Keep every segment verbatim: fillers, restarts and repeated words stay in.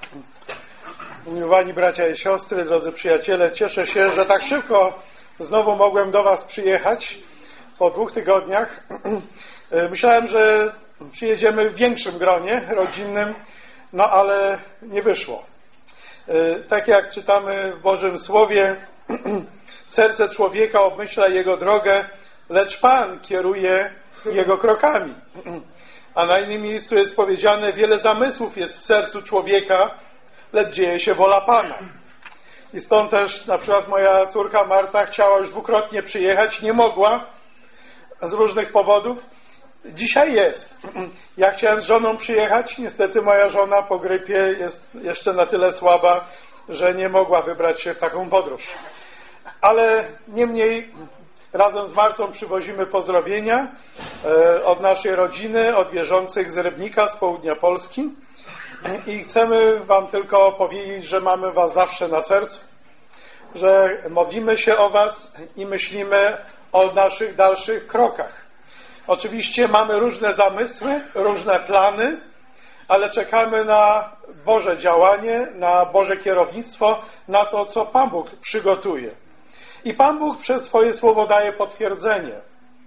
Umiłowani bracia i siostry, drodzy przyjaciele, cieszę się, że tak szybko znowu mogłem do Was przyjechać po dwóch tygodniach. Myślałem, że przyjedziemy w większym gronie rodzinnym, no ale nie wyszło. Tak jak czytamy w Bożym Słowie, serce człowieka obmyśla jego drogę, lecz Pan kieruje jego krokami. A na innym miejscu jest powiedziane, wiele zamysłów jest w sercu człowieka, lecz dzieje się wola Pana. I stąd też na przykład moja córka Marta chciała już dwukrotnie przyjechać, nie mogła z różnych powodów. Dzisiaj jest. Ja chciałem z żoną przyjechać, niestety moja żona po grypie jest jeszcze na tyle słaba, że nie mogła wybrać się w taką podróż. Ale niemniej razem z Martą przywozimy pozdrowienia od naszej rodziny, od wierzących z Rybnika, z południa Polski. I chcemy Wam tylko powiedzieć, że mamy Was zawsze na sercu, że modlimy się o Was i myślimy o naszych dalszych krokach. Oczywiście mamy różne zamysły, różne plany, ale czekamy na Boże działanie, na Boże kierownictwo, na to, co Pan Bóg przygotuje. I Pan Bóg przez swoje słowo daje potwierdzenie.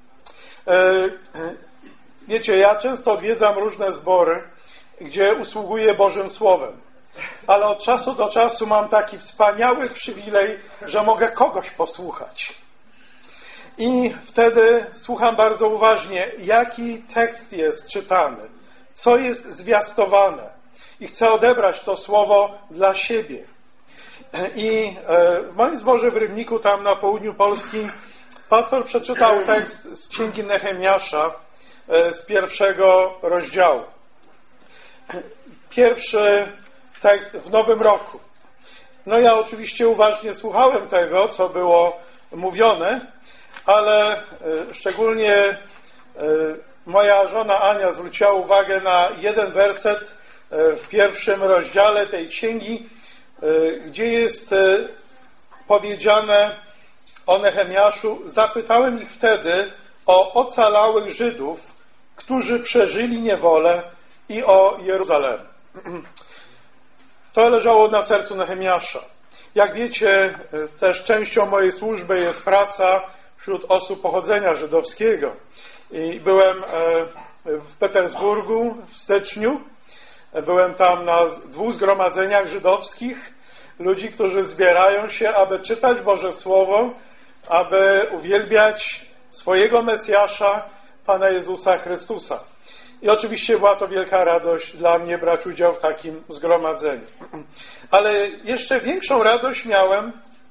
Wiecie, ja często odwiedzam różne zbory, gdzie usługuję Bożym Słowem. Ale od czasu do czasu mam taki wspaniały przywilej, że mogę kogoś posłuchać. I wtedy słucham bardzo uważnie, jaki tekst jest czytany, co jest zwiastowane. I chcę odebrać to słowo dla siebie. I w moim zborze w Rybniku, tam na południu Polski, pastor przeczytał tekst z Księgi Nehemiasza z pierwszego rozdziału. Pierwszy tekst w Nowym Roku. No ja oczywiście uważnie słuchałem tego, co było mówione, ale szczególnie moja żona Ania zwróciła uwagę na jeden werset w pierwszym rozdziale tej księgi, gdzie jest powiedziane o Nehemiaszu. Zapytałem ich wtedy o ocalałych Żydów, którzy przeżyli niewolę, i o Jeruzalem. To leżało na sercu Nehemiasza. Jak wiecie, też częścią mojej służby jest praca wśród osób pochodzenia żydowskiego. I byłem w Petersburgu w styczniu. Byłem tam na dwóch zgromadzeniach żydowskich. Ludzi, którzy zbierają się, aby czytać Boże Słowo, aby uwielbiać swojego Mesjasza, Pana Jezusa Chrystusa. I oczywiście była to wielka radość dla mnie brać udział w takim zgromadzeniu. Ale jeszcze większą radość miałem,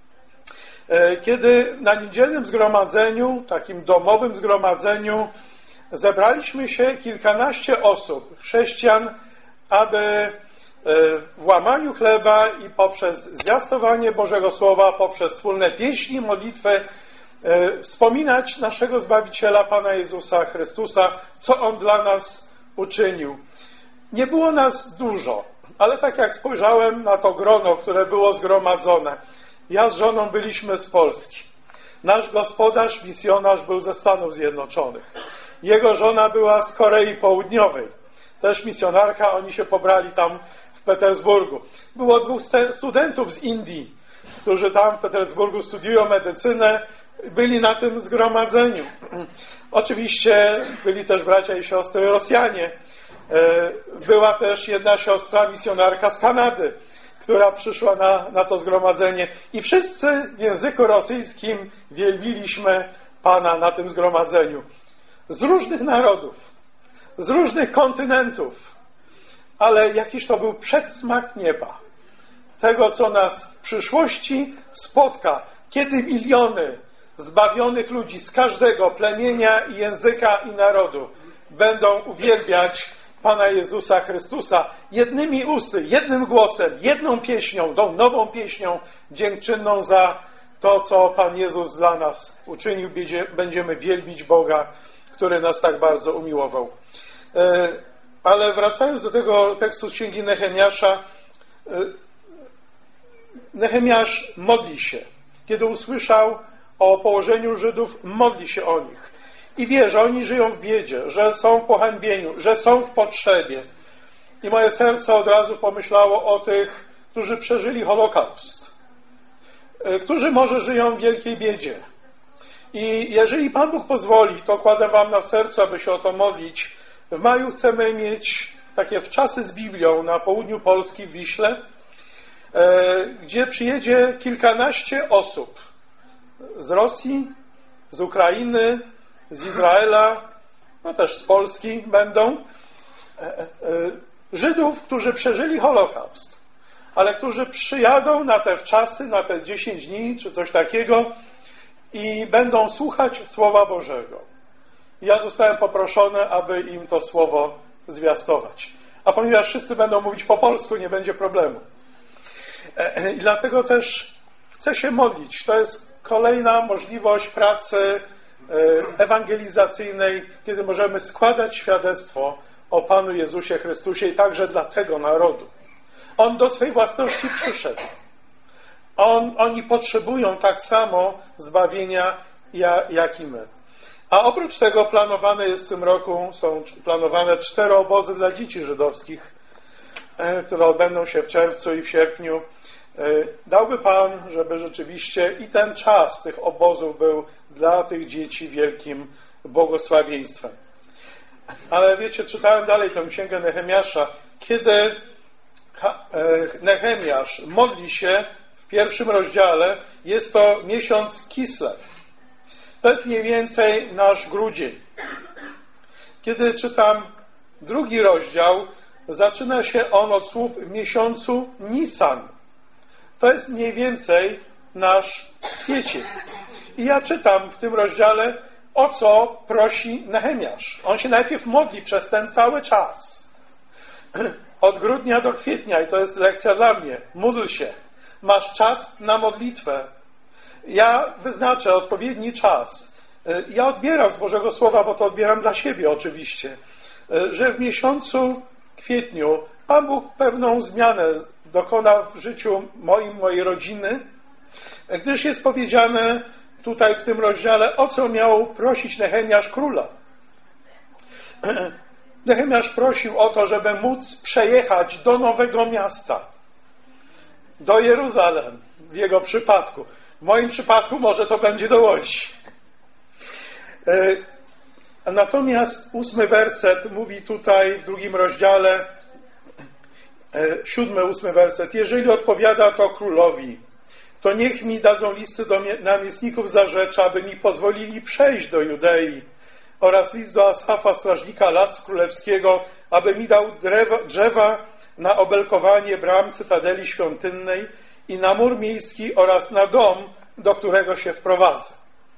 kiedy na niedzielnym zgromadzeniu, takim domowym zgromadzeniu, zebraliśmy się kilkanaście osób, chrześcijan, aby w łamaniu chleba i poprzez zwiastowanie Bożego Słowa, poprzez wspólne pieśni, modlitwę, wspominać naszego Zbawiciela, Pana Jezusa Chrystusa, co On dla nas uczynił. Nie było nas dużo, ale tak jak spojrzałem na to grono, które było zgromadzone, ja z żoną byliśmy z Polski. Nasz gospodarz, misjonarz był ze Stanów Zjednoczonych. Jego żona była z Korei Południowej. Też misjonarka, oni się pobrali tam w Petersburgu. Było dwóch studentów z Indii, którzy tam w Petersburgu studiują medycynę, byli na tym zgromadzeniu. Oczywiście byli też bracia i siostry Rosjanie. Była też jedna siostra misjonarka z Kanady, która przyszła na, na to zgromadzenie. I wszyscy w języku rosyjskim wielbiliśmy Pana na tym zgromadzeniu. Z różnych narodów, z różnych kontynentów. Ale jakiś to był przedsmak nieba. Tego, co nas w przyszłości spotka, kiedy miliony zbawionych ludzi z każdego plemienia i języka i narodu będą uwielbiać Pana Jezusa Chrystusa jednymi usty, jednym głosem, jedną pieśnią, tą nową pieśnią dziękczynną za to, co Pan Jezus dla nas uczynił. Będziemy wielbić Boga, który nas tak bardzo umiłował. Ale wracając do tego tekstu z Księgi Nehemiasza, Nehemiasz modli się. Kiedy usłyszał o położeniu Żydów, modli się o nich. I wie, że oni żyją w biedzie, że są w pohańbieniu, że są w potrzebie. I moje serce od razu pomyślało o tych, którzy przeżyli Holokaust, którzy może żyją w wielkiej biedzie. I jeżeli Pan Bóg pozwoli, to kładę wam na sercu, aby się o to modlić. W maju chcemy mieć takie wczasy z Biblią na południu Polski, w Wiśle, gdzie przyjedzie kilkanaście osób z Rosji, z Ukrainy, z Izraela, no też z Polski będą, Żydów, którzy przeżyli Holokaust, ale którzy przyjadą na te wczasy, na te dziesięć dni, czy coś takiego i będą słuchać Słowa Bożego. Ja zostałem poproszony, aby im to Słowo zwiastować. A ponieważ wszyscy będą mówić po polsku, nie będzie problemu. I dlatego też chcę się modlić. To jest kolejna możliwość pracy ewangelizacyjnej, kiedy możemy składać świadectwo o Panu Jezusie Chrystusie i także dla tego narodu. On do swej własności przyszedł. On, oni potrzebują tak samo zbawienia, jak i my. A oprócz tego planowane jest w tym roku, są planowane cztery obozy dla dzieci żydowskich, które odbędą się w czerwcu i w sierpniu. Dałby Pan, żeby rzeczywiście i ten czas tych obozów był dla tych dzieci wielkim błogosławieństwem. Ale wiecie, czytałem dalej tę księgę Nehemiasza. Kiedy Nehemiasz modli się w pierwszym rozdziale, jest to miesiąc Kislew. To jest mniej więcej nasz grudzień. Kiedy czytam drugi rozdział, zaczyna się on od słów w miesiącu Nisan. To jest mniej więcej nasz kwiecień. I ja czytam w tym rozdziale, o co prosi Nehemiasz. On się najpierw modli przez ten cały czas. Od grudnia do kwietnia, i to jest lekcja dla mnie. Módl się. Masz czas na modlitwę. Ja wyznaczę odpowiedni czas. Ja odbieram z Bożego Słowa, bo to odbieram dla siebie oczywiście, że w miesiącu kwietniu Pan Bóg pewną zmianę dokona w życiu moim, mojej rodziny, gdyż jest powiedziane tutaj w tym rozdziale, o co miał prosić Nehemiasz króla. Nehemiasz prosił o to, żeby móc przejechać do Nowego Miasta, do Jeruzalem w jego przypadku. W moim przypadku może to będzie do Łodzi. Natomiast ósmy werset mówi tutaj w drugim rozdziale, siódmy, ósmy werset. Jeżeli odpowiada to królowi, to niech mi dadzą listy do namiestników zarzecza, aby mi pozwolili przejść do Judei, oraz list do Asafa, strażnika Lasu Królewskiego, aby mi dał drzewa, drzewa na obelkowanie bram cytadeli świątynnej i na mur miejski oraz na dom, do którego się wprowadzę.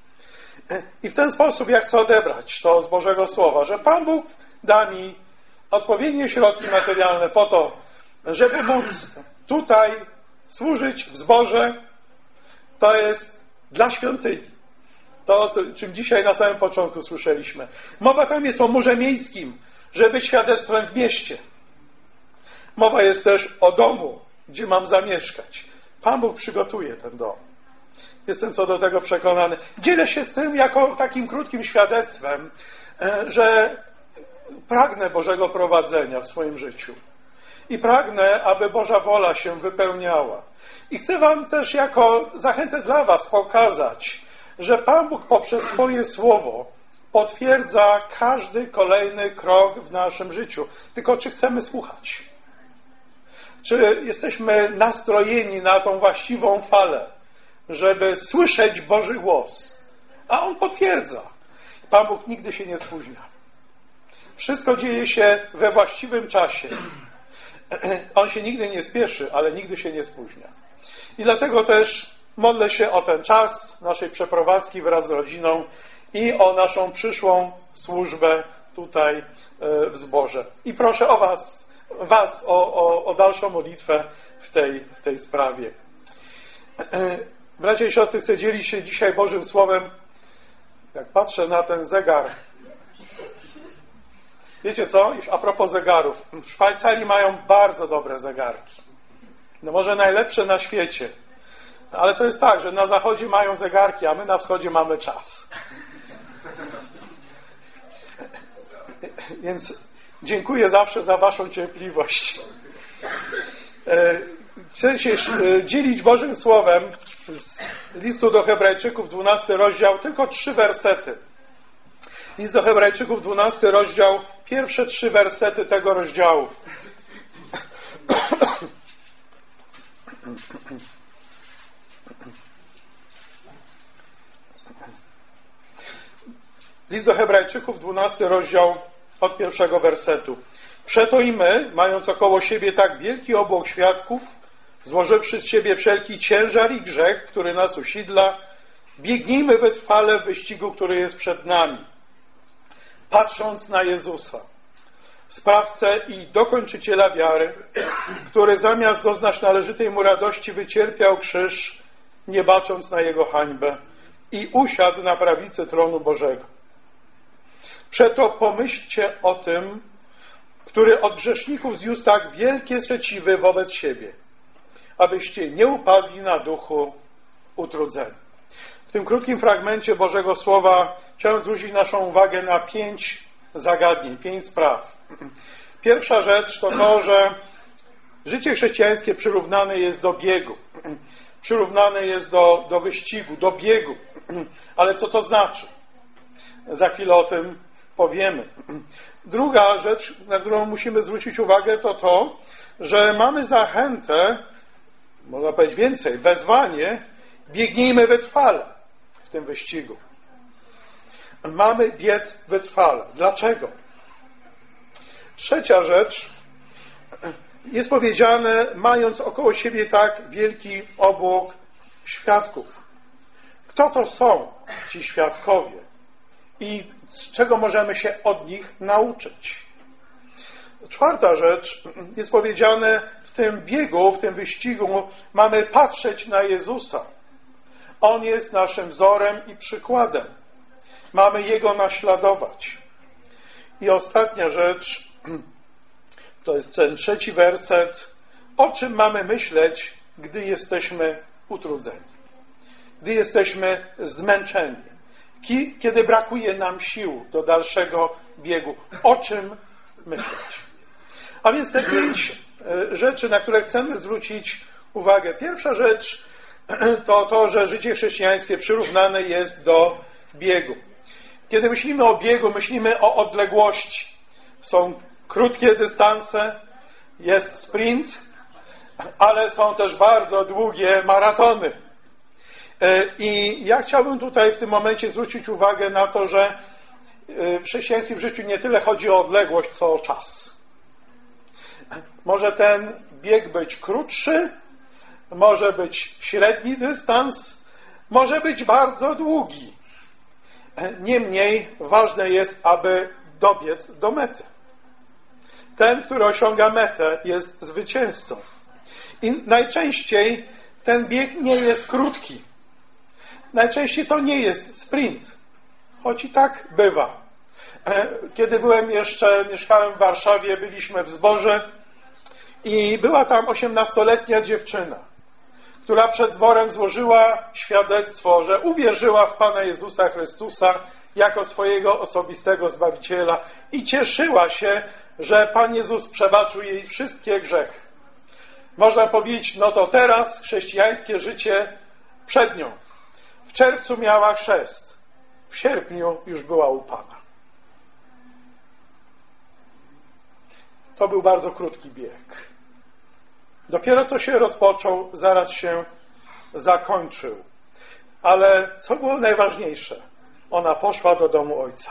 I w ten sposób ja chcę odebrać to z Bożego Słowa, że Pan Bóg da mi odpowiednie środki materialne po to, żeby móc tutaj służyć w zborze. To jest dla świątyni. To, o czym dzisiaj na samym początku słyszeliśmy. Mowa tam jest o murze miejskim, żeby być świadectwem w mieście. Mowa jest też o domu, gdzie mam zamieszkać. Pan Bóg przygotuje ten dom. Jestem co do tego przekonany. Dzielę się z tym jako takim krótkim świadectwem, że pragnę Bożego prowadzenia w swoim życiu. I pragnę, aby Boża wola się wypełniała. I chcę wam też jako zachętę dla was pokazać, że Pan Bóg poprzez swoje słowo potwierdza każdy kolejny krok w naszym życiu. Tylko czy chcemy słuchać? Czy jesteśmy nastrojeni na tą właściwą falę, żeby słyszeć Boży głos? A On potwierdza. Pan Bóg nigdy się nie spóźnia. Wszystko dzieje się we właściwym czasie. On się nigdy nie spieszy, ale nigdy się nie spóźnia. I dlatego też modlę się o ten czas naszej przeprowadzki wraz z rodziną i o naszą przyszłą służbę tutaj w zborze. I proszę o was, was o, o, o dalszą modlitwę w tej, w tej sprawie. Bracia i siostry, chcę dzielić się dzisiaj Bożym Słowem. Jak patrzę na ten zegar, wiecie co? A propos zegarów. W Szwajcarii mają bardzo dobre zegarki. No może najlepsze na świecie. Ale to jest tak, że na zachodzie mają zegarki, a my na wschodzie mamy czas. Więc Dziękuję zawsze za waszą cierpliwość. Chcę się dzielić Bożym Słowem z listu do Hebrajczyków, dwunasty rozdział, tylko trzy wersety. List do Hebrajczyków, dwunasty rozdział, pierwsze trzy wersety tego rozdziału. List do Hebrajczyków, dwunasty rozdział, od pierwszego wersetu. Przeto i my, mając około siebie tak wielki obłok świadków, złożywszy z siebie wszelki ciężar i grzech, który nas usidla, biegnijmy wytrwale w wyścigu, który jest przed nami, patrząc na Jezusa, sprawcę i dokończyciela wiary, który zamiast doznać należytej mu radości wycierpiał krzyż, nie bacząc na jego hańbę, i usiadł na prawicy tronu Bożego. Przeto pomyślcie o tym, który od grzeszników zniósł tak wielkie sprzeciwy wobec siebie, abyście nie upadli na duchu utrudzeni. W tym krótkim fragmencie Bożego Słowa chciałem zwrócić naszą uwagę na pięć zagadnień, pięć spraw. Pierwsza rzecz to to, że życie chrześcijańskie przyrównane jest do biegu. Przyrównane jest do, do wyścigu, do biegu. Ale co to znaczy? Za chwilę o tym powiemy. Druga rzecz, na którą musimy zwrócić uwagę, to to, że mamy zachętę, można powiedzieć więcej, wezwanie, biegnijmy wytrwale w tym wyścigu. Mamy biec wytrwale. Dlaczego? Trzecia rzecz, jest powiedziane, mając około siebie tak wielki obłok świadków. Kto to są ci świadkowie i z czego możemy się od nich nauczyć? Czwarta rzecz, jest powiedziane, w tym biegu, w tym wyścigu mamy patrzeć na Jezusa. On jest naszym wzorem i przykładem. Mamy Jego naśladować. I ostatnia rzecz, to jest ten trzeci werset. O czym mamy myśleć, gdy jesteśmy utrudzeni? Gdy jesteśmy zmęczeni? Kiedy brakuje nam sił do dalszego biegu? O czym myśleć? A więc te pięć rzeczy, na które chcemy zwrócić uwagę. Pierwsza rzecz to to, że życie chrześcijańskie przyrównane jest do biegu. Kiedy myślimy o biegu, myślimy o odległości. Są krótkie dystanse, jest sprint, ale są też bardzo długie maratony. I ja chciałbym tutaj w tym momencie zwrócić uwagę na to, że w chrześcijańskim życiu nie tyle chodzi o odległość, co o czas. Może ten bieg być krótszy, może być średni dystans, może być bardzo długi. Niemniej ważne jest, aby dobiec do mety. Ten, który osiąga metę, jest zwycięzcą. I najczęściej ten bieg nie jest krótki. Najczęściej to nie jest sprint, choć i tak bywa. Kiedy byłem jeszcze, mieszkałem w Warszawie, byliśmy w zborze i była tam osiemnastoletnia dziewczyna, która przed zborem złożyła świadectwo, że uwierzyła w Pana Jezusa Chrystusa jako swojego osobistego Zbawiciela i cieszyła się, że Pan Jezus przebaczył jej wszystkie grzechy. Można powiedzieć, no to teraz chrześcijańskie życie przed nią. W czerwcu miała chrzest, w sierpniu już była u Pana. To był bardzo krótki bieg. Dopiero co się rozpoczął, zaraz się zakończył. Ale co było najważniejsze? Ona poszła do domu Ojca.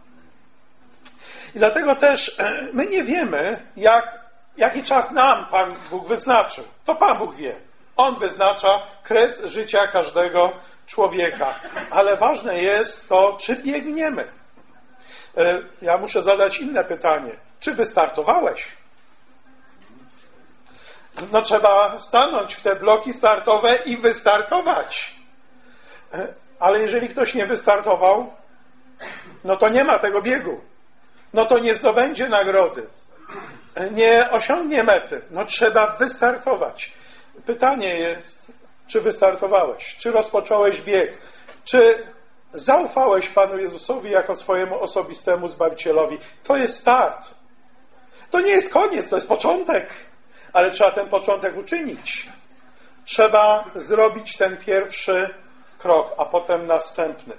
I dlatego też my nie wiemy, jak, jaki czas nam Pan Bóg wyznaczył. To Pan Bóg wie. On wyznacza kres życia każdego człowieka. Ale ważne jest to, czy biegniemy. Ja muszę zadać inne pytanie. Czy wystartowałeś? No trzeba stanąć w te bloki startowe i wystartować. Ale jeżeli ktoś nie wystartował, no to nie ma tego biegu. No to nie zdobędzie nagrody. Nie osiągnie mety. No trzeba wystartować. Pytanie jest, czy wystartowałeś? Czy rozpocząłeś bieg? Czy zaufałeś Panu Jezusowi jako swojemu osobistemu Zbawicielowi? To jest start. To nie jest koniec, to jest początek, ale trzeba ten początek uczynić. Trzeba zrobić ten pierwszy krok, a potem następny.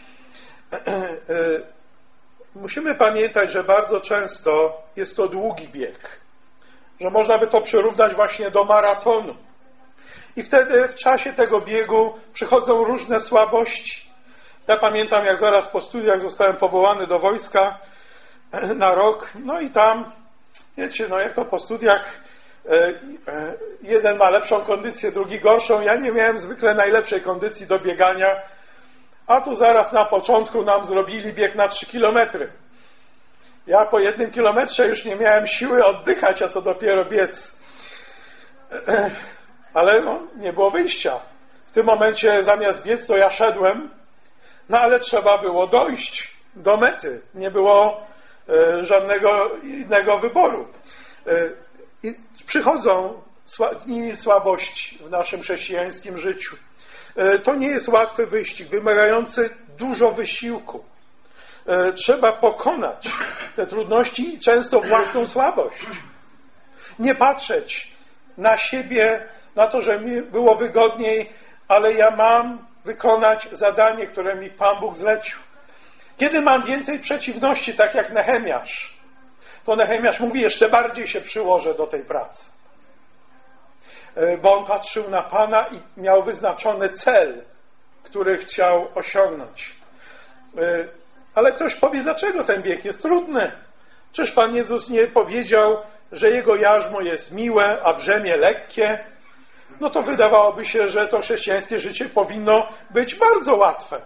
Musimy pamiętać, że bardzo często jest to długi bieg, że można by to przyrównać właśnie do maratonu. I wtedy w czasie tego biegu przychodzą różne słabości. Ja pamiętam, jak zaraz po studiach zostałem powołany do wojska na rok, no i tam, wiecie, no jak to po studiach, jeden ma lepszą kondycję, drugi gorszą. Ja nie miałem zwykle najlepszej kondycji do biegania, a tu zaraz na początku nam zrobili bieg na trzy kilometry. Ja po jednym kilometrze już nie miałem siły oddychać, a co dopiero biec. Ale no, nie było wyjścia. W tym momencie zamiast biec to ja szedłem, no ale trzeba było dojść do mety. Nie było e, żadnego innego wyboru. E, i przychodzą dni słabości w naszym chrześcijańskim życiu. E, to nie jest łatwy wyścig, wymagający dużo wysiłku. E, trzeba pokonać te trudności i często własną słabość. Nie patrzeć na siebie, na to, że mi było wygodniej, ale ja mam wykonać zadanie, które mi Pan Bóg zlecił. Kiedy mam więcej przeciwności, tak jak Nehemiasz, to Nehemiasz mówi, jeszcze bardziej się przyłożę do tej pracy. Bo on patrzył na Pana i miał wyznaczony cel, który chciał osiągnąć. Ale ktoś powie, dlaczego ten bieg jest trudny? Czyż Pan Jezus nie powiedział, że Jego jarzmo jest miłe, a brzemię lekkie? No to wydawałoby się, że to chrześcijańskie życie powinno być bardzo łatwe.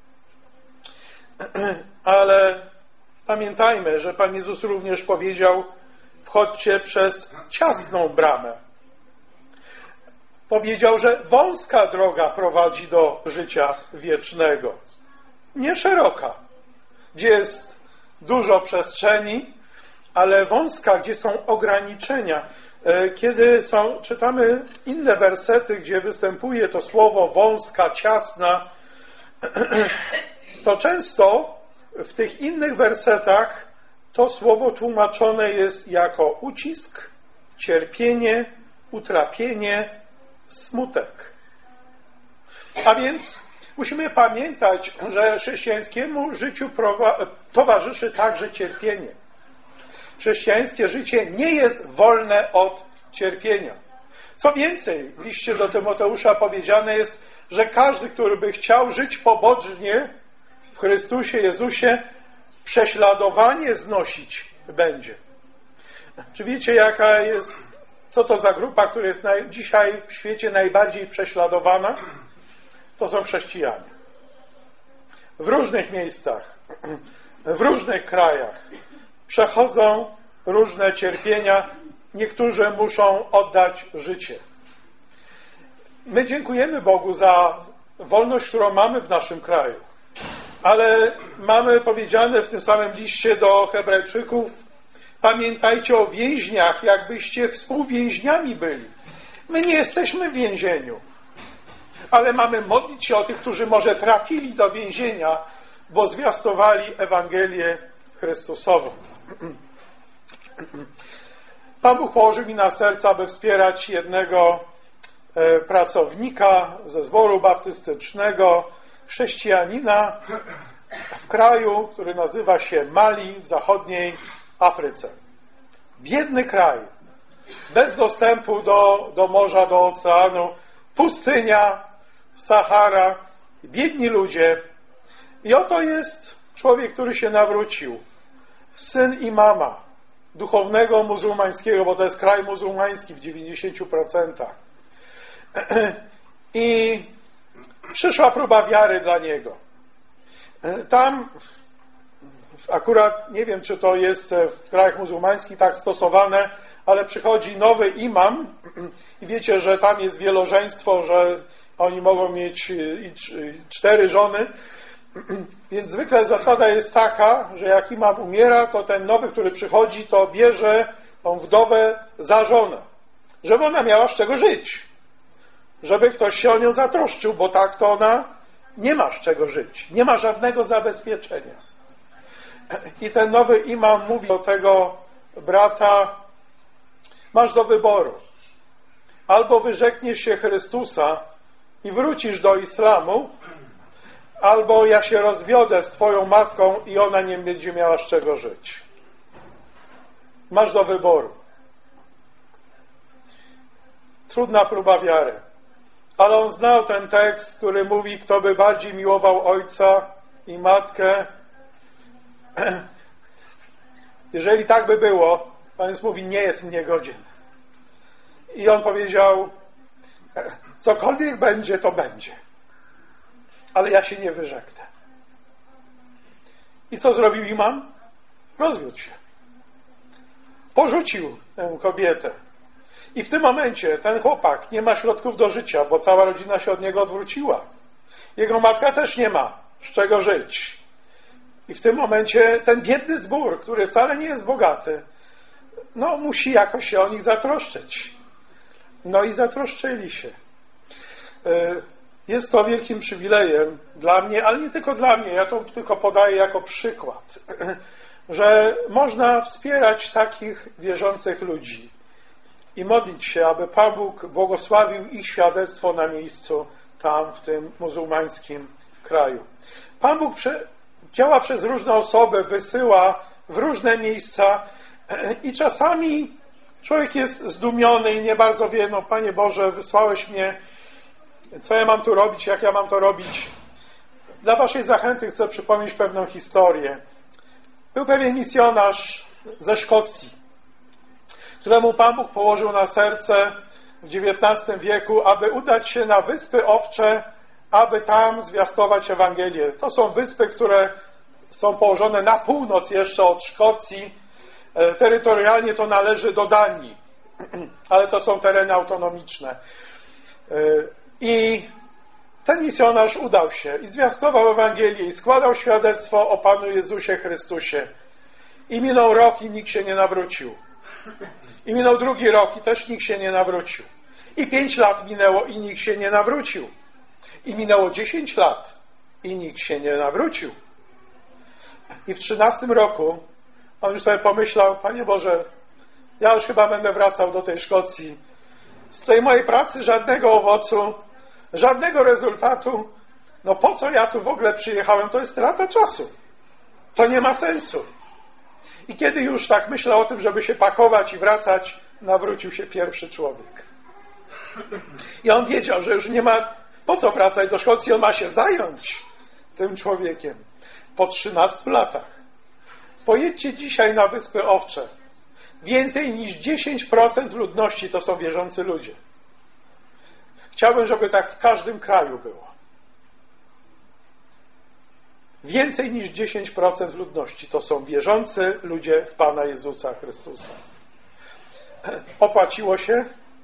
Ale pamiętajmy, że Pan Jezus również powiedział, wchodźcie przez ciasną bramę. Powiedział, że wąska droga prowadzi do życia wiecznego, nie szeroka, gdzie jest dużo przestrzeni, ale wąska, gdzie są ograniczenia. Kiedy są, czytamy inne wersety, gdzie występuje to słowo wąska, ciasna, to często w tych innych wersetach to słowo tłumaczone jest jako ucisk, cierpienie, utrapienie, smutek. A więc musimy pamiętać, że chrześcijańskiemu życiu towarzyszy także cierpienie. Chrześcijańskie życie nie jest wolne od cierpienia. Co więcej, w liście do Tymoteusza powiedziane jest, że każdy, który by chciał żyć pobożnie w Chrystusie Jezusie, prześladowanie znosić będzie. Czy wiecie, jaka jest, co to za grupa, która jest naj, dzisiaj w świecie najbardziej prześladowana? To są chrześcijanie. W różnych miejscach, w różnych krajach przechodzą różne cierpienia. Niektórzy muszą oddać życie. My dziękujemy Bogu za wolność, którą mamy w naszym kraju. Ale mamy powiedziane w tym samym liście do Hebrajczyków, pamiętajcie o więźniach, jakbyście współwięźniami byli. My nie jesteśmy w więzieniu, ale mamy modlić się o tych, którzy może trafili do więzienia, bo zwiastowali Ewangelię Chrystusową. Pan Bóg położył mi na serce, aby wspierać jednego pracownika ze zboru baptystycznego, chrześcijanina w kraju, który nazywa się Mali w zachodniej Afryce. Biedny kraj, bez dostępu do, do morza, do oceanu, pustynia, Sahara, biedni ludzie. I oto jest człowiek, który się nawrócił. Syn imama, duchownego muzułmańskiego, bo to jest kraj muzułmański w dziewięćdziesięciu procentach. I przyszła próba wiary dla niego. Tam akurat, nie wiem, czy to jest w krajach muzułmańskich tak stosowane, ale przychodzi nowy imam i wiecie, że tam jest wielożeństwo, że oni mogą mieć cztery żony. Więc zwykle zasada jest taka, że jak imam umiera, to ten nowy, który przychodzi, to bierze tą wdowę za żonę, żeby ona miała z czego żyć, żeby ktoś się o nią zatroszczył, bo tak to ona nie ma z czego żyć, nie ma żadnego zabezpieczenia. I ten nowy imam mówi do tego brata, masz do wyboru. Albo wyrzekniesz się Chrystusa i wrócisz do islamu, albo ja się rozwiodę z twoją matką i ona nie będzie miała z czego żyć. Masz do wyboru. Trudna próba wiary. Ale on znał ten tekst, który mówi, kto by bardziej miłował ojca i matkę. Jeżeli tak by było, Pan Jezus mówi, nie jest mnie godzien. I on powiedział, cokolwiek będzie, to będzie. Ale ja się nie wyrzeknę. I co zrobił imam? Rozwiódł się. Porzucił tę kobietę. I w tym momencie ten chłopak nie ma środków do życia, bo cała rodzina się od niego odwróciła. Jego matka też nie ma z czego żyć. I w tym momencie ten biedny zbór, który wcale nie jest bogaty, no musi jakoś się o nich zatroszczyć. No i zatroszczyli się. Jest to wielkim przywilejem dla mnie, ale nie tylko dla mnie, ja to tylko podaję jako przykład, że można wspierać takich wierzących ludzi i modlić się, aby Pan Bóg błogosławił ich świadectwo na miejscu tam, w tym muzułmańskim kraju. Pan Bóg prze, działa przez różne osoby, wysyła w różne miejsca i czasami człowiek jest zdumiony i nie bardzo wie, no Panie Boże, wysłałeś mnie, co ja mam tu robić, jak ja mam to robić. Dla waszej zachęty chcę przypomnieć pewną historię. Był pewien misjonarz ze Szkocji, któremu Pan Bóg położył na serce w dziewiętnastym wieku, aby udać się na Wyspy Owcze, aby tam zwiastować Ewangelię. To są wyspy, które są położone na północ jeszcze od Szkocji. Terytorialnie to należy do Danii, ale to są tereny autonomiczne. I ten misjonarz udał się i zwiastował Ewangelię i składał świadectwo o Panu Jezusie Chrystusie. I minął rok i nikt się nie nawrócił. I minął drugi rok i też nikt się nie nawrócił. I pięć lat minęło i nikt się nie nawrócił. I minęło dziesięć lat i nikt się nie nawrócił. I w trzynastym roku on już sobie pomyślał, Panie Boże, ja już chyba będę wracał do tej Szkocji. Z tej mojej pracy żadnego owocu, żadnego rezultatu. No po co ja tu w ogóle przyjechałem? To jest strata czasu. To nie ma sensu. I kiedy już tak myślał o tym, żeby się pakować i wracać, nawrócił się pierwszy człowiek. I on wiedział, że już nie ma po co wracać do Szkocji, on ma się zająć tym człowiekiem. Po trzynastu latach. Pojedźcie dzisiaj na Wyspy Owcze. Więcej niż dziesięć procent ludności to są wierzący ludzie. Chciałbym, żeby tak w każdym kraju było. Więcej niż dziesięć procent ludności to są wierzący ludzie w Pana Jezusa Chrystusa. Opłaciło się?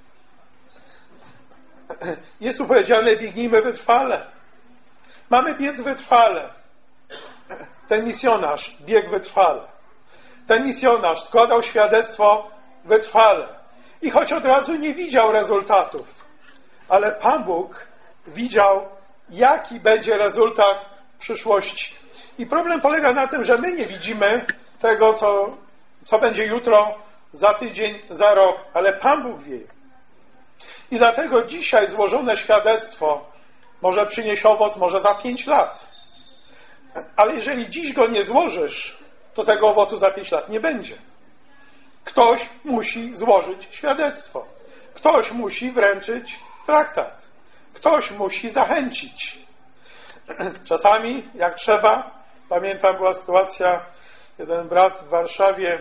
Jest tu powiedziane, biegnijmy wytrwale. Mamy biec wytrwale. Ten misjonarz biegł wytrwale. Ten misjonarz składał świadectwo wytrwale. I choć od razu nie widział rezultatów, ale Pan Bóg widział, jaki będzie rezultat w przyszłości. I problem polega na tym, że my nie widzimy tego, co, co będzie jutro, za tydzień, za rok, ale Pan Bóg wie. I dlatego dzisiaj złożone świadectwo może przynieść owoc, może za pięć lat. Ale jeżeli dziś go nie złożysz, to tego owocu za pięć lat nie będzie. Ktoś musi złożyć świadectwo. Ktoś musi wręczyć traktat. Ktoś musi zachęcić. Czasami, jak trzeba, pamiętam, była sytuacja, jeden brat w Warszawie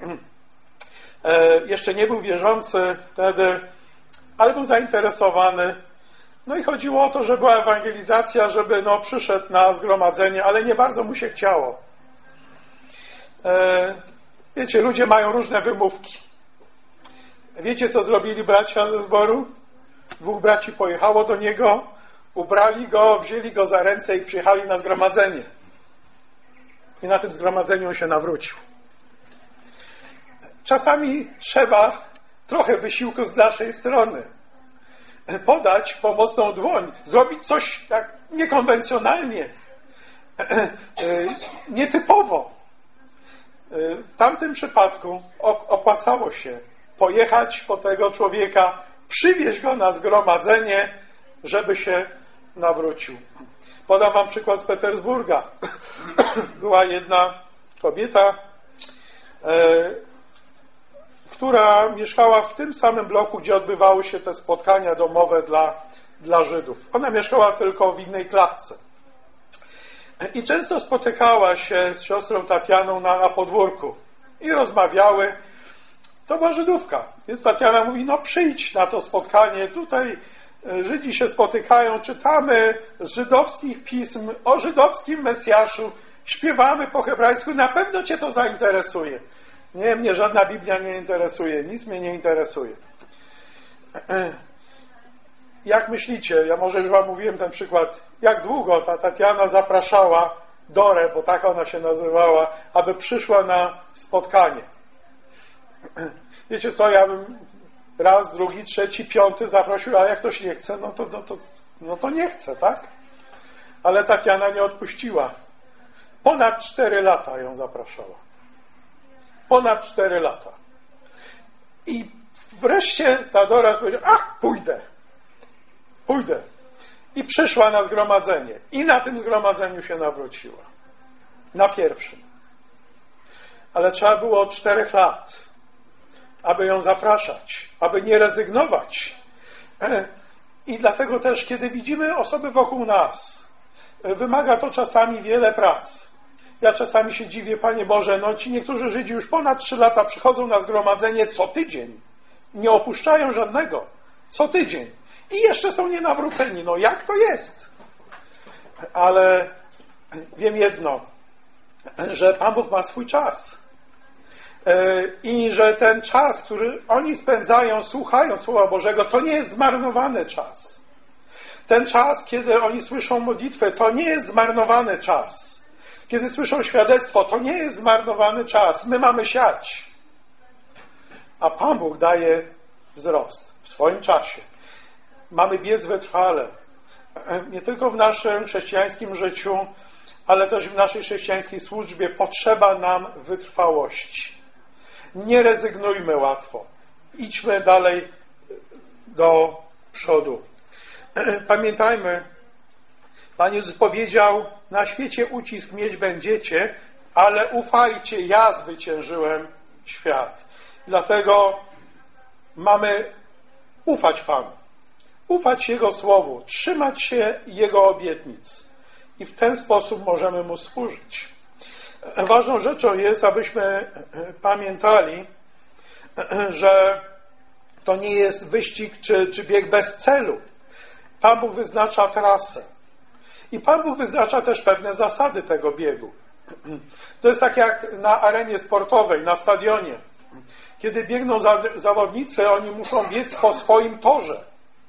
jeszcze nie był wierzący wtedy, ale był zainteresowany. No i chodziło o to, że była ewangelizacja, żeby no, przyszedł na zgromadzenie, ale nie bardzo mu się chciało. Wiecie, ludzie mają różne wymówki. Wiecie, co zrobili bracia ze zboru? Dwóch braci pojechało do niego, ubrali go, wzięli go za ręce i przyjechali na zgromadzenie. I na tym zgromadzeniu on się nawrócił. Czasami trzeba trochę wysiłku z naszej strony. Podać pomocną dłoń, zrobić coś tak niekonwencjonalnie, nietypowo. W tamtym przypadku opłacało się pojechać po tego człowieka, przywieźć go na zgromadzenie, żeby się nawrócił. Podam wam przykład z Petersburga. Była jedna kobieta, e, która mieszkała w tym samym bloku, gdzie odbywały się te spotkania domowe dla, dla Żydów. Ona mieszkała tylko w innej klatce. I często spotykała się z siostrą Tatianą na, na podwórku i rozmawiały. To była Żydówka. Więc Tatiana mówi, no przyjdź na to spotkanie, tutaj Żydzi się spotykają, czytamy z żydowskich pism o żydowskim Mesjaszu, śpiewamy po hebrajsku, na pewno cię to zainteresuje. Nie, mnie żadna Biblia nie interesuje, nic mnie nie interesuje. Jak myślicie, ja może już wam mówiłem ten przykład, jak długo ta Tatiana zapraszała Dorę, bo tak ona się nazywała, aby przyszła na spotkanie? Wiecie co, ja bym raz, drugi, trzeci, piąty zaprosił, a jak ktoś nie chce, no to, no to, no to nie chce, tak? Ale Tatiana nie odpuściła. Ponad cztery lata ją zapraszała. Ponad cztery lata. I wreszcie ta Dora powiedziała, ach, pójdę. Pójdę. I przyszła na zgromadzenie. I na tym zgromadzeniu się nawróciła. Na pierwszym. Ale trzeba było czterech lat, aby ją zapraszać, aby nie rezygnować. I dlatego też, kiedy widzimy osoby wokół nas, wymaga to czasami wiele prac. Ja czasami się dziwię, Panie Boże, no ci niektórzy Żydzi już ponad trzy lata przychodzą na zgromadzenie co tydzień. Nie opuszczają żadnego. Co tydzień. I jeszcze są nienawróceni. No jak to jest? Ale wiem jedno, że Pan Bóg ma swój czas. I że ten czas, który oni spędzają słuchając Słowa Bożego, to nie jest zmarnowany czas. Ten czas, kiedy oni słyszą modlitwę, to nie jest zmarnowany czas. Kiedy słyszą świadectwo, to nie jest zmarnowany czas. My mamy siać. A Pan Bóg daje wzrost w swoim czasie. Mamy biec wytrwale. Nie tylko w naszym chrześcijańskim życiu, ale też w naszej chrześcijańskiej służbie potrzeba nam wytrwałości. Nie rezygnujmy łatwo. Idźmy dalej do przodu. Pamiętajmy, Pan Jezus powiedział, na świecie ucisk mieć będziecie, ale ufajcie, ja zwyciężyłem świat. Dlatego mamy ufać Panu, ufać Jego Słowu, trzymać się Jego obietnic i w ten sposób możemy Mu służyć. Ważną rzeczą jest, abyśmy pamiętali, że to nie jest wyścig czy, czy bieg bez celu. Pan Bóg wyznacza trasę. I Pan Bóg wyznacza też pewne zasady tego biegu. To jest tak jak na arenie sportowej, na stadionie. Kiedy biegną zawodnicy, oni muszą biec po swoim torze.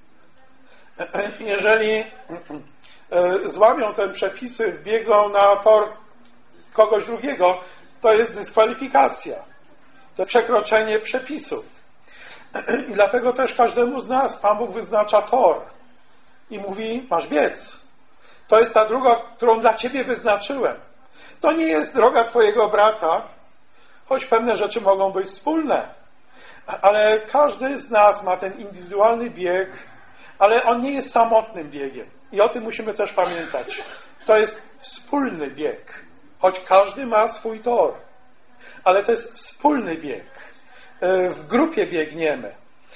Jeżeli złamią te przepisy, biegną na tor kogoś drugiego, to jest dyskwalifikacja. To przekroczenie przepisów. I dlatego też każdemu z nas Pan Bóg wyznacza tor. I mówi, masz biec. To jest ta droga, którą dla ciebie wyznaczyłem. To nie jest droga twojego brata, choć pewne rzeczy mogą być wspólne. Ale każdy z nas ma ten indywidualny bieg, ale on nie jest samotnym biegiem. I o tym musimy też pamiętać. To jest wspólny bieg. Choć każdy ma swój tor. Ale to jest wspólny bieg. W grupie biegniemy.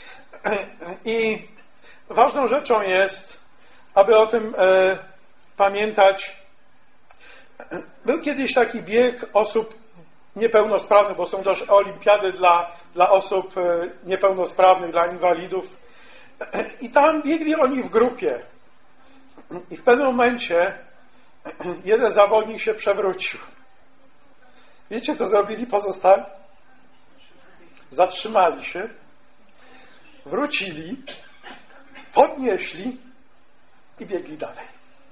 I ważną rzeczą jest, aby o tym e, pamiętać. Był kiedyś taki bieg osób niepełnosprawnych, bo są też olimpiady dla, dla osób niepełnosprawnych, dla inwalidów. I tam biegli oni w grupie. I w pewnym momencie jeden zawodnik się przewrócił. Wiecie, co zrobili pozostali? Zatrzymali się, wrócili, podnieśli i biegli dalej.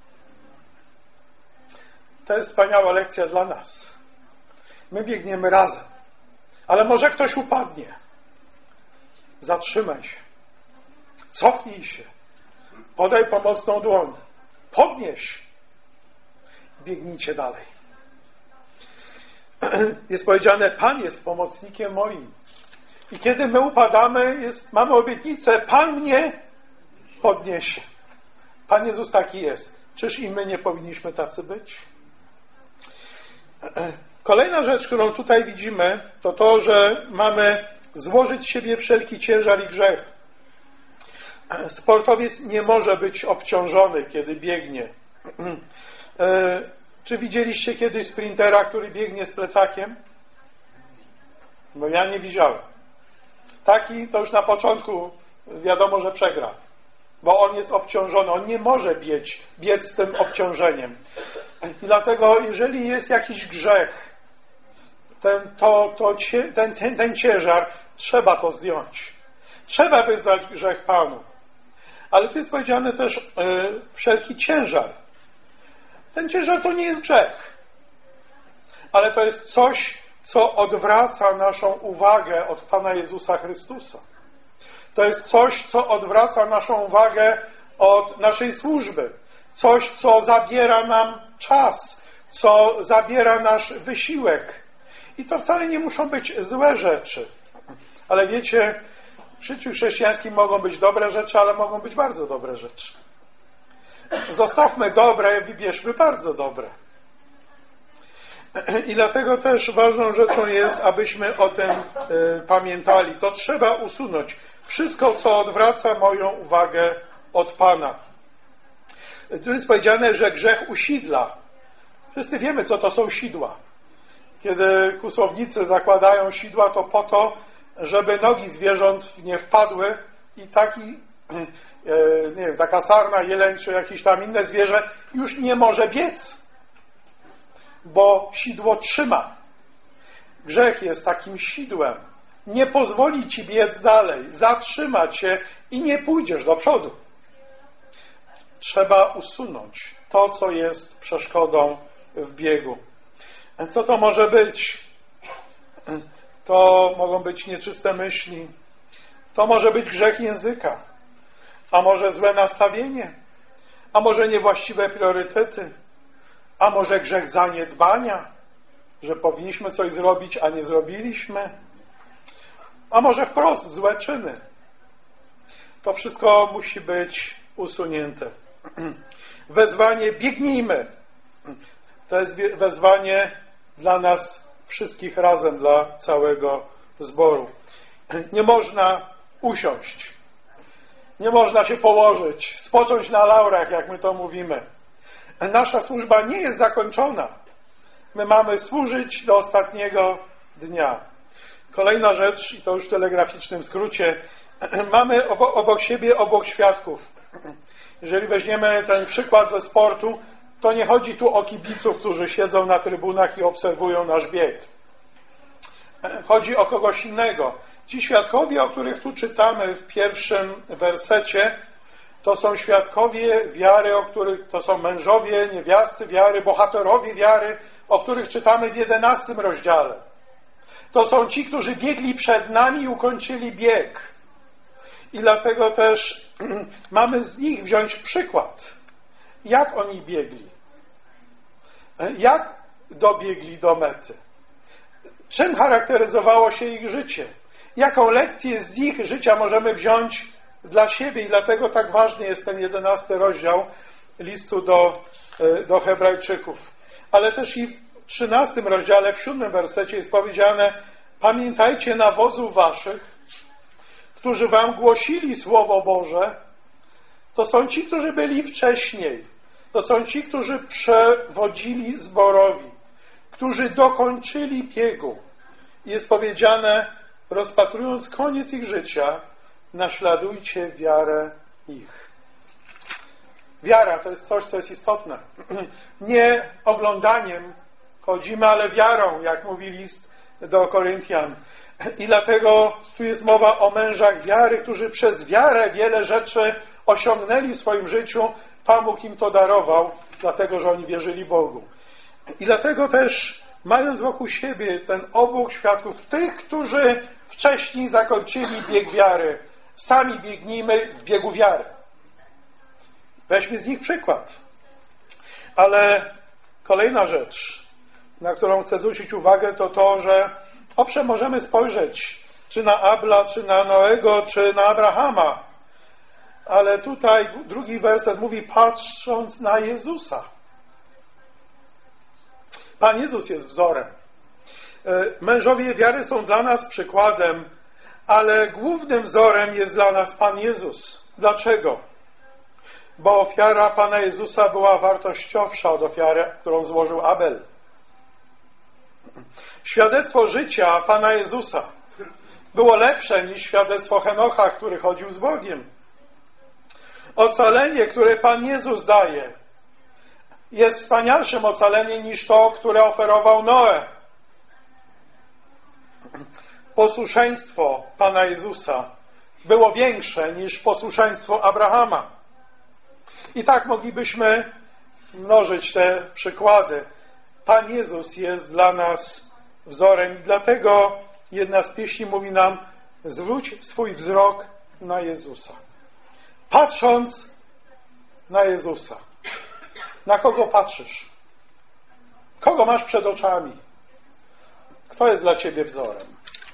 To jest wspaniała lekcja dla nas. My biegniemy razem, ale może ktoś upadnie. Zatrzymaj się, cofnij się, podaj pomocną dłoń, podnieś, biegnijcie dalej. jest powiedziane, Pan jest pomocnikiem moim. I kiedy my upadamy, jest, mamy obietnicę, Pan mnie podniesie. Pan Jezus taki jest. Czyż i my nie powinniśmy tacy być? Kolejna rzecz, którą tutaj widzimy, to to, że mamy złożyć z siebie wszelki ciężar i grzech. Sportowiec nie może być obciążony, kiedy biegnie. Czy widzieliście kiedyś sprintera, który biegnie z plecakiem? No ja nie widziałem. Taki to już na początku wiadomo, że przegra. Bo on jest obciążony. On nie może biec, biec z tym obciążeniem. I dlatego, jeżeli jest jakiś grzech, ten, to, to, ten, ten, ten ciężar, trzeba to zdjąć. Trzeba wyznać grzech Panu. Ale tu jest powiedziane też yy, wszelki ciężar. Ten ciężar to nie jest grzech. Ale to jest coś, co odwraca naszą uwagę od Pana Jezusa Chrystusa. To jest coś, co odwraca naszą uwagę od naszej służby. Coś, co zabiera nam czas, co zabiera nasz wysiłek. I to wcale nie muszą być złe rzeczy. Ale wiecie, w życiu chrześcijańskim mogą być dobre rzeczy, ale mogą być bardzo dobre rzeczy. Zostawmy dobre, wybierzmy bardzo dobre. I dlatego też ważną rzeczą jest, abyśmy o tym y, pamiętali. To trzeba usunąć. Wszystko, co odwraca moją uwagę od Pana. Tu jest powiedziane, że grzech usidla. Wszyscy wiemy, co to są sidła. Kiedy kłusownicy zakładają sidła, to po to, żeby nogi zwierząt nie wpadły i taki, nie wiem, taka sarna, jeleń czy jakieś tam inne zwierzę już nie może biec, bo sidło trzyma. Grzech jest takim sidłem. Nie pozwoli ci biec dalej, zatrzyma cię i nie pójdziesz do przodu. Trzeba usunąć to, co jest przeszkodą w biegu. Co to może być? To mogą być nieczyste myśli. To może być grzech języka. A może złe nastawienie. A może niewłaściwe priorytety. A może grzech zaniedbania, że powinniśmy coś zrobić, a nie zrobiliśmy. A może wprost złe czyny. To wszystko musi być usunięte. Wezwanie biegnijmy. To jest wezwanie dla nas wszystkich razem, dla całego zboru. Nie można usiąść. Nie można się położyć, spocząć na laurach, jak my to mówimy. Nasza służba nie jest zakończona. My mamy służyć do ostatniego dnia. Kolejna rzecz, i to już w telegraficznym skrócie, mamy obok, obok siebie obok świadków. Jeżeli weźmiemy ten przykład ze sportu, to nie chodzi tu o kibiców, którzy siedzą na trybunach i obserwują nasz bieg. Chodzi o kogoś innego. Ci świadkowie, o których tu czytamy w pierwszym wersecie, to są świadkowie wiary, o których to są mężowie, niewiasty wiary, bohaterowie wiary, o których czytamy w jedenastym rozdziale. To są ci, którzy biegli przed nami i ukończyli bieg. I dlatego też mamy z nich wziąć przykład. Jak oni biegli? Jak dobiegli do mety? Czym charakteryzowało się ich życie? Jaką lekcję z ich życia możemy wziąć dla siebie? I dlatego tak ważny jest ten jedenasty rozdział listu do, do Hebrajczyków. Ale też i w trzynastym rozdziale, w siódmym wersecie jest powiedziane: pamiętajcie nawozów waszych, którzy wam głosili Słowo Boże. To są ci, którzy byli wcześniej. To są ci, którzy przewodzili zborowi, którzy dokończyli biegu. Jest powiedziane, rozpatrując koniec ich życia, naśladujcie wiarę ich. Wiara to jest coś, co jest istotne. Nie oglądaniem chodzimy, ale wiarą, jak mówi list do Koryntian. I dlatego tu jest mowa o mężach wiary, którzy przez wiarę wiele rzeczy osiągnęli w swoim życiu. Pan Bóg im to darował, dlatego że oni wierzyli Bogu. I dlatego też, mając wokół siebie ten obłok świadków, tych, którzy wcześniej zakończyli bieg wiary, sami biegnijmy w biegu wiary. Weźmy z nich przykład. Ale kolejna rzecz. na którą chcę zwrócić uwagę, to to, że owszem, możemy spojrzeć czy na Abla, czy na Noego, czy na Abrahama, ale tutaj drugi werset mówi, patrząc na Jezusa. Pan Jezus jest wzorem. Mężowie wiary są dla nas przykładem, ale głównym wzorem jest dla nas Pan Jezus. Dlaczego? Bo ofiara Pana Jezusa była wartościowsza od ofiary, którą złożył Abel. Świadectwo życia Pana Jezusa było lepsze niż świadectwo Henocha, który chodził z Bogiem. Ocalenie, które Pan Jezus daje, jest wspanialszym ocaleniem niż to, które oferował Noe. Posłuszeństwo Pana Jezusa było większe niż posłuszeństwo Abrahama. I tak moglibyśmy mnożyć te przykłady. Pan Jezus jest dla nas wzorem i dlatego jedna z pieśni mówi nam, zwróć swój wzrok na Jezusa. Patrząc na Jezusa. Na kogo patrzysz? Kogo masz przed oczami? Kto jest dla ciebie wzorem?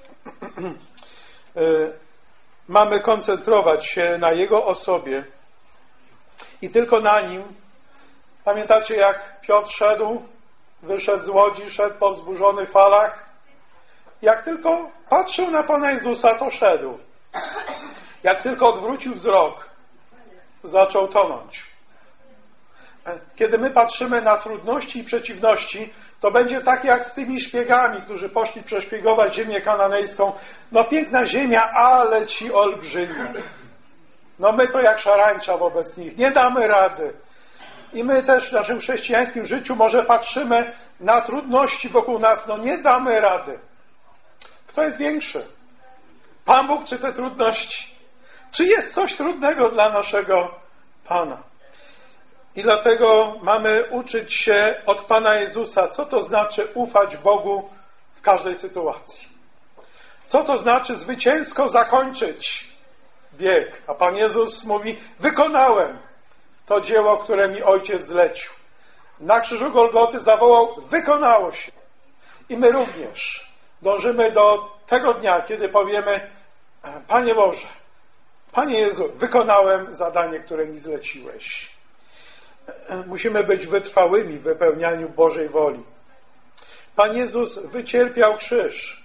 Mamy koncentrować się na Jego osobie i tylko na Nim. Pamiętacie, jak Piotr szedł, wyszedł z łodzi, szedł po wzburzonych falach? Jak tylko patrzył na Pana Jezusa, to szedł. Jak tylko odwrócił wzrok, zaczął tonąć. Kiedy my patrzymy na trudności i przeciwności, to będzie tak jak z tymi szpiegami, którzy poszli przeszpiegować ziemię kananejską. No piękna ziemia, ale ci olbrzymi. No my to jak szarańcza wobec nich. Nie damy rady. I my też w naszym chrześcijańskim życiu może patrzymy na trudności wokół nas. No nie damy rady. Kto jest większy? Pan Bóg czy te trudności? Czy jest coś trudnego dla naszego Pana? I dlatego mamy uczyć się od Pana Jezusa, co to znaczy ufać Bogu w każdej sytuacji. Co to znaczy zwycięsko zakończyć bieg. A Pan Jezus mówi, wykonałem to dzieło, które mi Ojciec zlecił. Na krzyżu Golgoty zawołał, wykonało się. I my również dążymy do tego dnia, kiedy powiemy, Panie Boże, Panie Jezu, wykonałem zadanie, które mi zleciłeś. Musimy być wytrwałymi w wypełnianiu Bożej woli. Pan Jezus wycierpiał krzyż.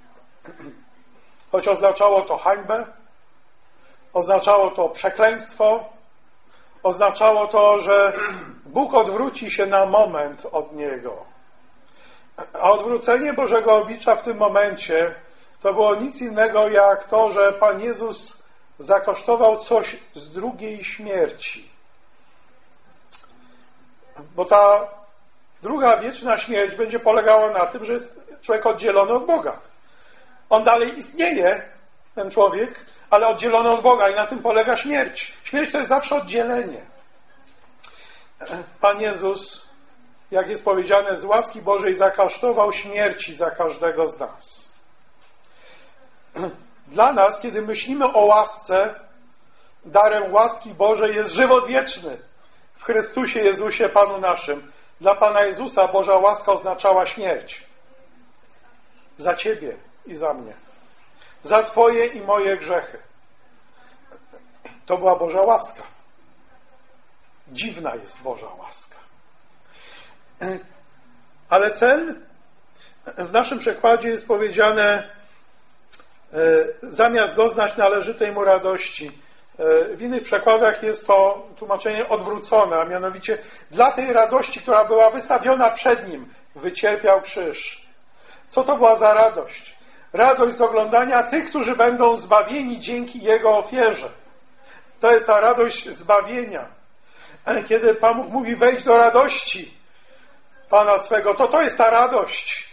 Choć oznaczało to hańbę, oznaczało to przekleństwo, oznaczało to, że Bóg odwróci się na moment od Niego. A odwrócenie Bożego oblicza w tym momencie to było nic innego jak to, że Pan Jezus zakosztował coś z drugiej śmierci. Bo ta druga wieczna śmierć będzie polegała na tym, że jest człowiek oddzielony od Boga. On dalej istnieje, ten człowiek, ale oddzielony od Boga i na tym polega śmierć. Śmierć to jest zawsze oddzielenie. Pan Jezus, jak jest powiedziane, z łaski Bożej zakosztował śmierci za każdego z nas. Dla nas, kiedy myślimy o łasce, darem łaski Bożej jest żywot wieczny w Chrystusie Jezusie Panu naszym. Dla Pana Jezusa Boża łaska oznaczała śmierć. Za Ciebie i za mnie. Za Twoje i moje grzechy. To była Boża łaska. Dziwna jest Boża łaska. Ale cel w naszym przekładzie jest powiedziane, zamiast doznać należytej mu radości. W innych przekładach jest to tłumaczenie odwrócone, a mianowicie dla tej radości, która była wystawiona przed nim, wycierpiał krzyż. Co to była za radość? Radość z oglądania tych, którzy będą zbawieni dzięki Jego ofierze. To jest ta radość zbawienia. Kiedy Pan Bóg mówi wejdź do radości Pana swego, to to jest ta radość.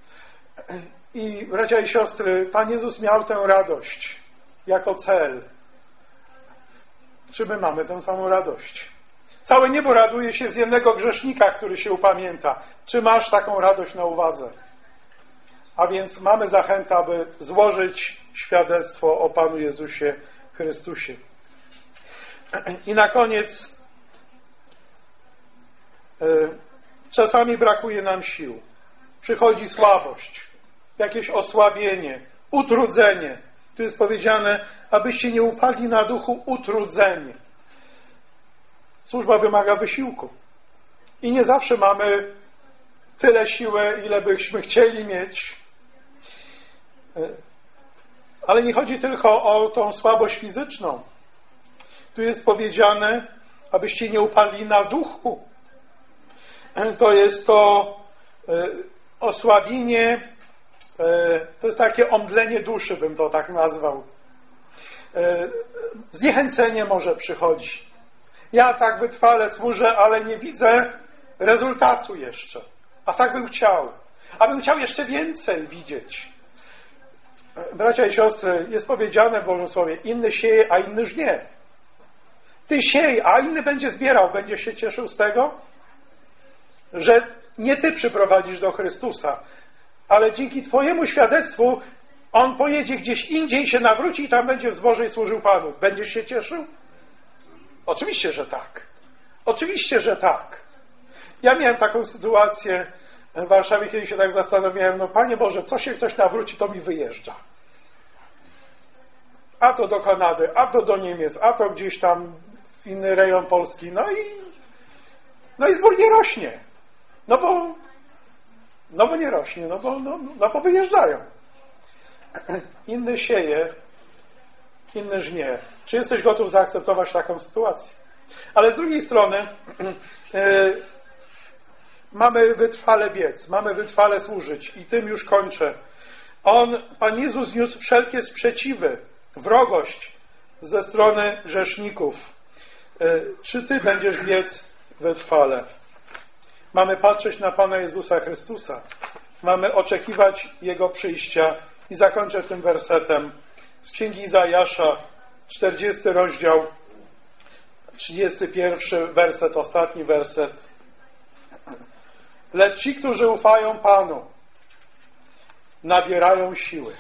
I bracia i siostry, Pan Jezus miał tę radość jako cel. Czy my mamy tę samą radość? Całe niebo raduje się z jednego grzesznika, który się upamięta. Czy masz taką radość na uwadze? A więc mamy zachętę, aby złożyć świadectwo o Panu Jezusie Chrystusie. I na koniec czasami brakuje nam sił. przychodzi słabość, jakieś osłabienie, utrudzenie. Tu jest powiedziane, abyście nie upadli na duchu utrudzeni. Służba wymaga wysiłku. I nie zawsze mamy tyle siły, ile byśmy chcieli mieć. Ale nie chodzi tylko o tą słabość fizyczną. Tu jest powiedziane, abyście nie upadli na duchu. To jest to osłabienie, to jest takie omdlenie duszy, bym to tak nazwał. Zniechęcenie może przychodzi. Ja tak wytrwale służę, ale nie widzę rezultatu jeszcze. A tak bym chciał. A bym chciał jeszcze więcej widzieć. Bracia i siostry, jest powiedziane w Bożym Słowie, inny sieje, a inny żnie. Ty siej, a inny będzie zbierał. Będziesz się cieszył z tego, że nie ty przyprowadzisz do Chrystusa, ale dzięki twojemu świadectwu on pojedzie gdzieś indziej, się nawróci i tam będzie w zborze i służył Panu. Będziesz się cieszył? Oczywiście, że tak. Oczywiście, że tak. Ja miałem taką sytuację w Warszawie, kiedy się tak zastanawiałem, no Panie Boże, co się ktoś nawróci, to mi wyjeżdża. A to do Kanady, a to do Niemiec, a to gdzieś tam w inny rejon Polski. No i no i zbór nie rośnie. No bo no bo nie rośnie, no bo, no, no bo wyjeżdżają. Inny sieje, inny żnie. Czy jesteś gotów zaakceptować taką sytuację? Ale z drugiej strony yy, mamy wytrwale biec, mamy wytrwale służyć i tym już kończę. On, Pan Jezus niósł wszelkie sprzeciwy, wrogość ze strony grzeszników. Yy, czy Ty będziesz biec wytrwale? Mamy patrzeć na Pana Jezusa Chrystusa. Mamy oczekiwać Jego przyjścia. I zakończę tym wersetem z Księgi Izajasza, czterdziesty rozdział, trzydziesty pierwszy werset, ostatni werset. Lecz ci, którzy ufają Panu, nabierają siły.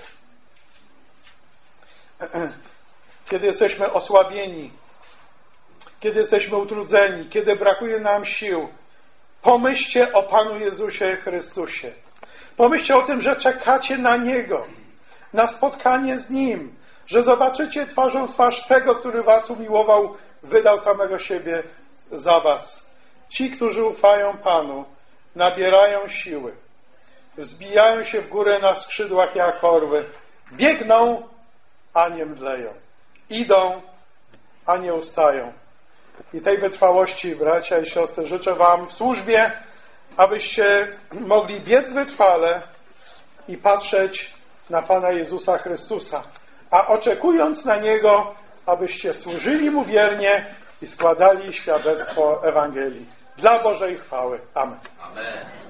Kiedy jesteśmy osłabieni, kiedy jesteśmy utrudzeni, kiedy brakuje nam sił, pomyślcie o Panu Jezusie Chrystusie. Pomyślcie o tym, że czekacie na Niego, na spotkanie z Nim, że zobaczycie twarzą w twarz tego, który was umiłował, wydał samego siebie za was. Ci, którzy ufają Panu, nabierają siły, wzbijają się w górę na skrzydłach jak orły, biegną, a nie mdleją, idą, a nie ustają. I tej wytrwałości, bracia i siostry, życzę wam w służbie, abyście mogli biec wytrwale i patrzeć na Pana Jezusa Chrystusa, a oczekując na Niego, abyście służyli Mu wiernie i składali świadectwo Ewangelii. Dla Bożej chwały. Amen. Amen.